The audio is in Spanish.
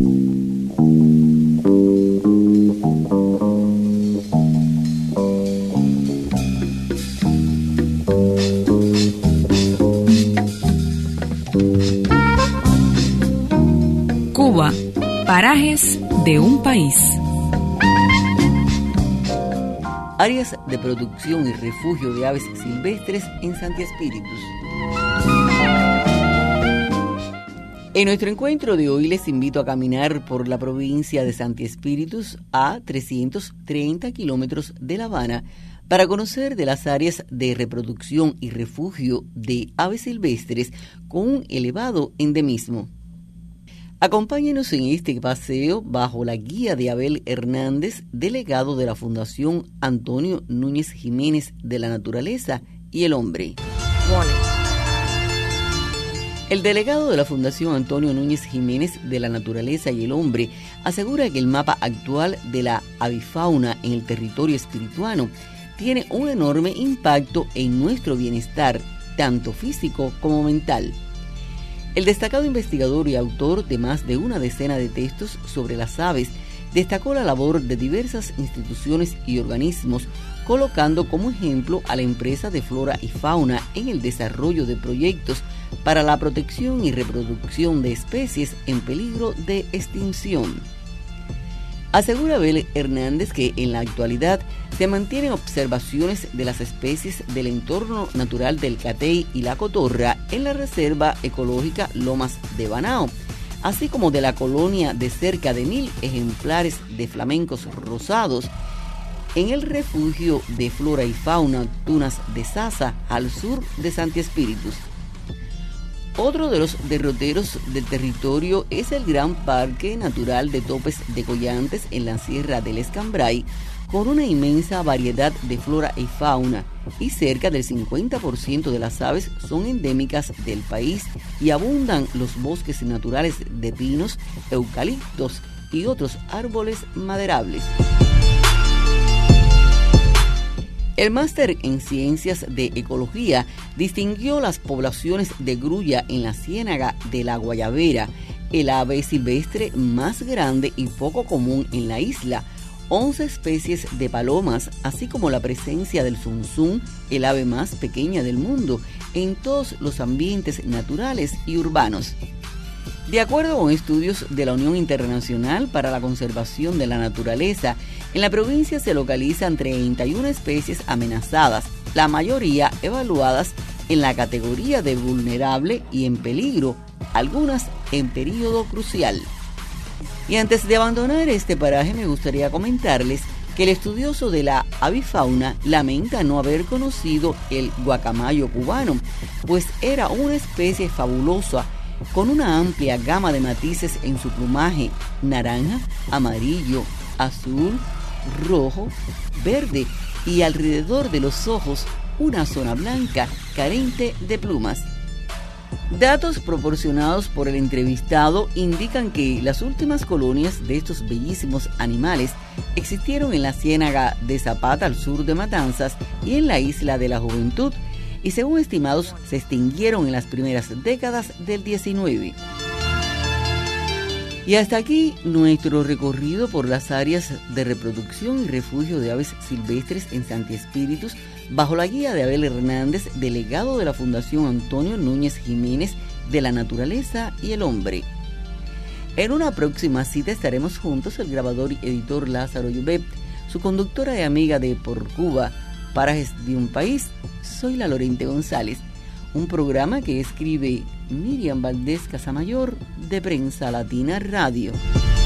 Cuba, parajes de un país. Áreas de producción y refugio de aves silvestres en Santi Espíritus. En nuestro encuentro de hoy les invito a caminar por la provincia de Santi Espíritus a 330 kilómetros de La Habana para conocer de las áreas de reproducción y refugio de aves silvestres con un elevado endemismo. Acompáñenos en este paseo bajo la guía de Abel Hernández, delegado de la Fundación Antonio Núñez Jiménez de la Naturaleza y el Hombre. El delegado de la Fundación Antonio Núñez Jiménez de la Naturaleza y el Hombre asegura que el mapa actual de la avifauna en el territorio espirituano tiene un enorme impacto en nuestro bienestar, tanto físico como mental. El destacado investigador y autor de más de una decena de textos sobre las aves destacó la labor de diversas instituciones y organismos, colocando como ejemplo a la empresa de Flora y Fauna en el desarrollo de proyectos para la protección y reproducción de especies en peligro de extinción. Asegura Abel Hernández que en la actualidad se mantienen observaciones de las especies del entorno natural del Catey y la Cotorra en la Reserva Ecológica Lomas de Banao, así como de la colonia de cerca de 1,000 ejemplares de flamencos rosados en el refugio de flora y fauna Tunas de Sasa al sur de Santi Espíritus. Otro de los derroteros del territorio es el Gran Parque Natural de Topes de Collantes en la Sierra del Escambray, con una inmensa variedad de flora y fauna, y cerca del 50% de las aves son endémicas del país y abundan los bosques naturales de pinos, eucaliptos y otros árboles maderables. El máster en Ciencias de Ecología distinguió las poblaciones de grulla en la ciénaga de la Guayabera, el ave silvestre más grande y poco común en la isla, 11 especies de palomas, así como la presencia del zunzún, el ave más pequeña del mundo, en todos los ambientes naturales y urbanos. De acuerdo con estudios de la Unión Internacional para la Conservación de la Naturaleza, en la provincia se localizan 31 especies amenazadas, la mayoría evaluadas en la categoría de vulnerable y en peligro, algunas en período crucial. Y antes de abandonar este paraje me gustaría comentarles que el estudioso de la avifauna lamenta no haber conocido el guacamayo cubano, pues era una especie fabulosa con una amplia gama de matices en su plumaje: naranja, amarillo, azul, rojo, verde y alrededor de los ojos una zona blanca carente de plumas. Datos proporcionados por el entrevistado indican que las últimas colonias de estos bellísimos animales existieron en la ciénaga de Zapata al sur de Matanzas y en la Isla de la Juventud, y según estimados se extinguieron en las primeras décadas del 19. Y hasta aquí nuestro recorrido por las áreas de reproducción y refugio de aves silvestres en Santi Espíritus, bajo la guía de Abel Hernández, delegado de la Fundación Antonio Núñez Jiménez de la Naturaleza y el Hombre. En una próxima cita estaremos juntos el grabador y editor Lázaro Llobet, su conductora y amiga de Por Cuba, parajes de un país. Soy la Lorente González, un programa que escribe Miriam Valdés Casamayor de Prensa Latina Radio.